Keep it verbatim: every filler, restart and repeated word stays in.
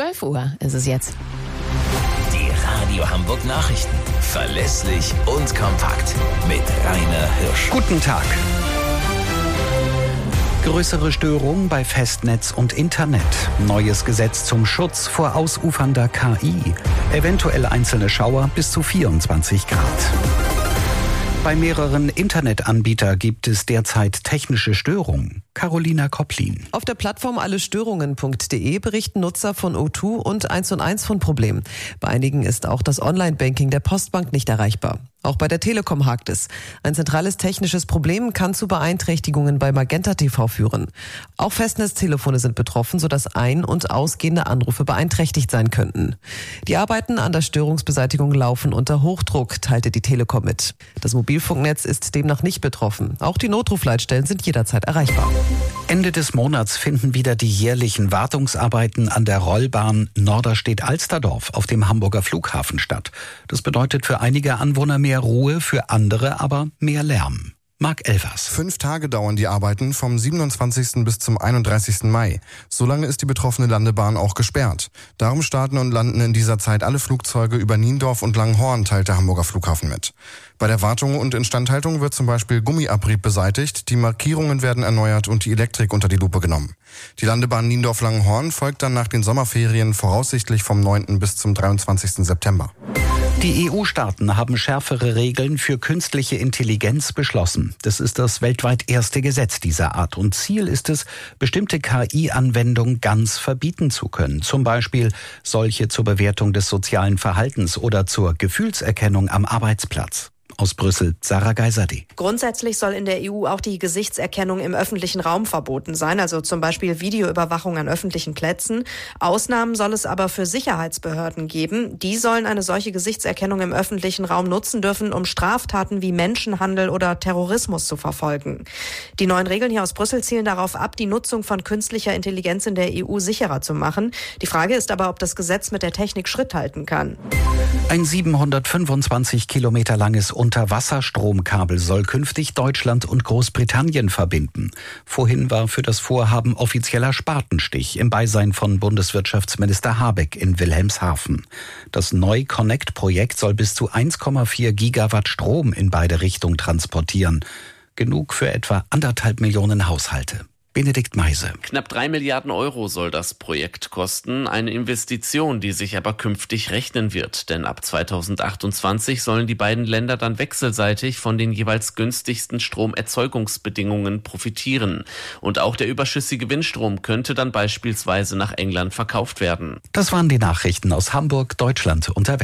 zwölf Uhr ist es jetzt. Die Radio Hamburg Nachrichten. Verlässlich und kompakt. Mit Rainer Hirsch. Guten Tag. Größere Störungen bei Festnetz und Internet. Neues Gesetz zum Schutz vor ausufernder K I. Eventuell einzelne Schauer bis zu vierundzwanzig Grad. Bei mehreren Internetanbietern gibt es derzeit technische Störungen. Carolina Kopplin. Auf der Plattform allestörungen punkt de berichten Nutzer von O zwei und eins und eins von Problemen. Bei einigen ist auch das Online-Banking der Postbank nicht erreichbar. Auch bei der Telekom hakt es. Ein zentrales technisches Problem kann zu Beeinträchtigungen bei Magenta T V führen. Auch Festnetztelefone sind betroffen, sodass ein- und ausgehende Anrufe beeinträchtigt sein könnten. Die Arbeiten an der Störungsbeseitigung laufen unter Hochdruck, teilte die Telekom mit. Das Mobilfunknetz ist demnach nicht betroffen. Auch die Notrufleitstellen sind jederzeit erreichbar. Ende des Monats finden wieder die jährlichen Wartungsarbeiten an der Rollbahn Norderstedt-Alsterdorf auf dem Hamburger Flughafen statt. Das bedeutet für einige Anwohner mehr Ruhe, für andere aber mehr Lärm. Marc Elvers. Fünf Tage dauern die Arbeiten vom siebenundzwanzigsten bis zum einunddreißigsten Mai. Solange ist die betroffene Landebahn auch gesperrt. Darum starten und landen in dieser Zeit alle Flugzeuge über Niendorf und Langhorn, teilt der Hamburger Flughafen mit. Bei der Wartung und Instandhaltung wird zum Beispiel Gummiabrieb beseitigt, die Markierungen werden erneuert und die Elektrik unter die Lupe genommen. Die Landebahn Niendorf-Langhorn folgt dann nach den Sommerferien voraussichtlich vom neunten bis zum dreiundzwanzigsten September. Die E U-Staaten haben schärfere Regeln für künstliche Intelligenz beschlossen. Das ist das weltweit erste Gesetz dieser Art. Und Ziel ist es, bestimmte K I-Anwendungen ganz verbieten zu können. Zum Beispiel solche zur Bewertung des sozialen Verhaltens oder zur Gefühlserkennung am Arbeitsplatz. Aus Brüssel, Sarah Geiserde. Grundsätzlich soll in der E U auch die Gesichtserkennung im öffentlichen Raum verboten sein, also zum Beispiel Videoüberwachung an öffentlichen Plätzen. Ausnahmen soll es aber für Sicherheitsbehörden geben. Die sollen eine solche Gesichtserkennung im öffentlichen Raum nutzen dürfen, um Straftaten wie Menschenhandel oder Terrorismus zu verfolgen. Die neuen Regeln hier aus Brüssel zielen darauf ab, die Nutzung von künstlicher Intelligenz in der E U sicherer zu machen. Die Frage ist aber, ob das Gesetz mit der Technik Schritt halten kann. Ein siebenhundertfünfundzwanzig Kilometer langes Unterwasserstromkabel soll künftig Deutschland und Großbritannien verbinden. Vorhin war für das Vorhaben offizieller Spatenstich im Beisein von Bundeswirtschaftsminister Habeck in Wilhelmshaven. Das Neu-Connect-Projekt soll bis zu eins Komma vier Gigawatt Strom in beide Richtungen transportieren. Genug für etwa anderthalb Millionen Haushalte. Benedikt Meise. Knapp drei Milliarden Euro soll das Projekt kosten. Eine Investition, die sich aber künftig rechnen wird. Denn ab zweitausendachtundzwanzig sollen die beiden Länder dann wechselseitig von den jeweils günstigsten Stromerzeugungsbedingungen profitieren. Und auch der überschüssige Windstrom könnte dann beispielsweise nach England verkauft werden. Das waren die Nachrichten aus Hamburg, Deutschland und der Welt.